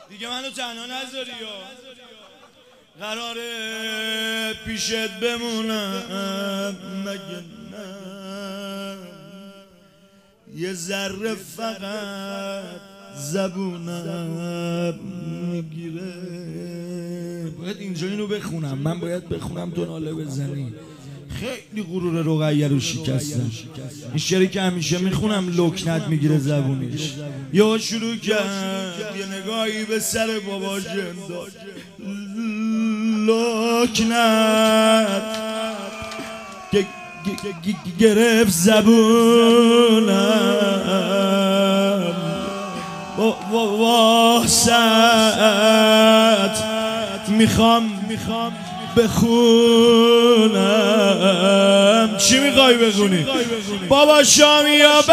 دیگه منو تنها نذاری یا قراره پیشت بمونم مگه نه یه ذره فقط زبونم میگیره. باید اینجا اینو بخونم، من باید بخونم تو ناله بزنی. خیلی غرور رقیه رو شکستم. این شعری که همیشه میخونم لکنت میگیره زبونش. یا شروع کرد یه نگاهی به سر بابا جنداد، لکنت گرفت زبونم، واسط میخوام بخونم. چی میخوای بخونی؟ بابا شامی یا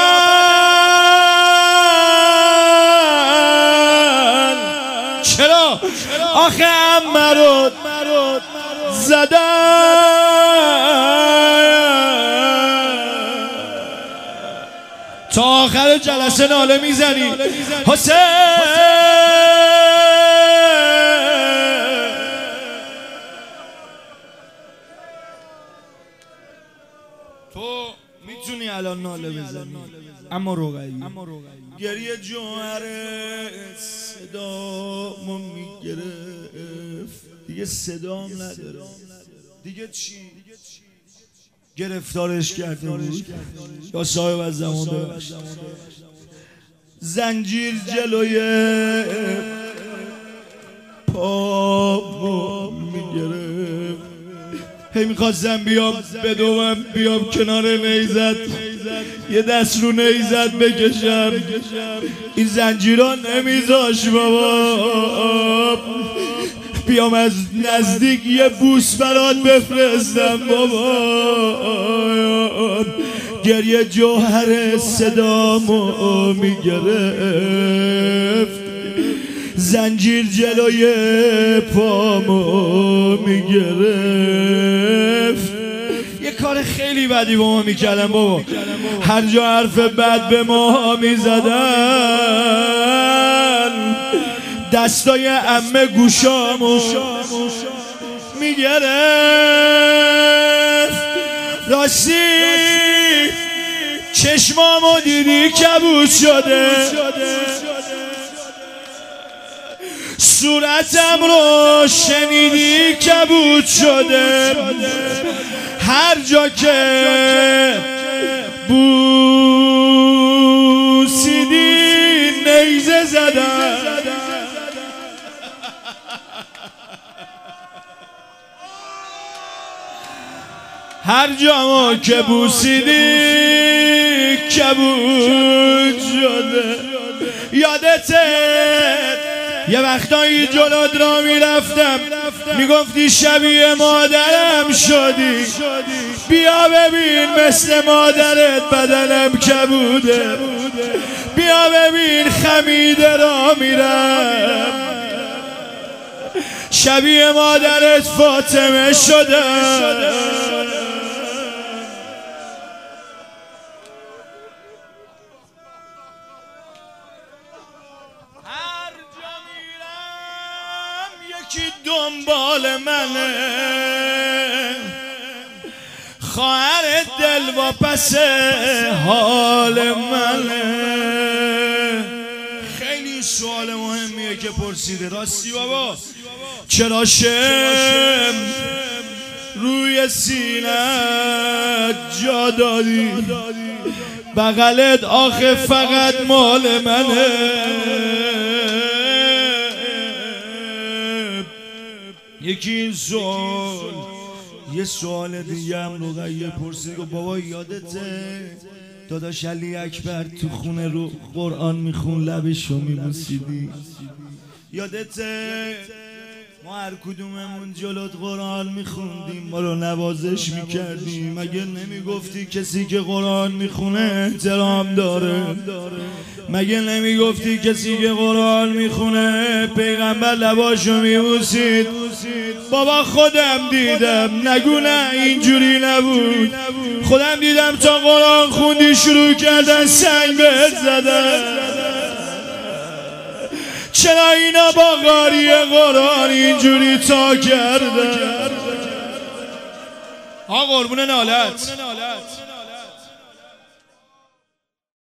بدن چرا؟ آخه امرود زدن تا آخر جلسه ناله میزنی حسین. تو میتونی الان ناله بزنی اما رقیه گریه جوهر صدامو میگرفت، دیگه صدام نداره. دیگه چی؟ گرفتارش کرده بود یا صاحب از زمان ببخشید. زنجیر جلوی پامو میگرفت، هی میخواستم بیام بدوم، بیام کنار نیزت یه دست رو نیزت بکشم، این زنجیران نمیذاش بابا. بیام از نزدیک یه بوس برات بفرستم بابا. گریه جوهر صدامو میگرفت، زنجیر جلوی پامو میگرفت. یه کار خیلی بدی با ما میکردن بابا، هر جا حرف بد به ما میزدن دستای عمه گوشامو میگرفت. راستی چشمامو دیدی کبود شده، صورتم رو شنیدی کبود شده، هر جا که بوسیدی نیزه زدم. هر جا که بوسیدی کبود شده. یادته یه وقتایی جلوت را میرفتم میگفتی شبیه مادرم شدی، بیا ببین مثل مادرت بدنم کبوده، بیا ببین خمیده را میرم شبیه مادرت فاطمه شدم. یکی دنبال منه، خواهر دل و پس حال منه. خیلی سوال مهمیه که پرسیده. راستی بابا چرا شم روی سینه جا دادی؟ بغلت آخه فقط مال منه. یکی این سوال، یه سوال دیگه هم رقیه پرسید و بابا یادته داداش علی اکبر تو خونه رو قرآن میخون لبشو میبوسیدی؟ یادته ما هر کدوممون جلوت قرآن میخوندیم ما رو نوازش میکردیم؟ مگه نمیگفتی کسی که قرآن میخونه احترام داره؟ مگه نمیگفتی کسی که قرآن میخونه پیغمبر لباشو میبوسید؟ بابا خودم دیدم، نگو نه اینجوری نبود، خودم دیدم تا قرآن خوندی شروع کردن سنگ بهت زدن. چرا اینا با قاری قرآن اینجوری تا کرده؟ آقا قربون نالت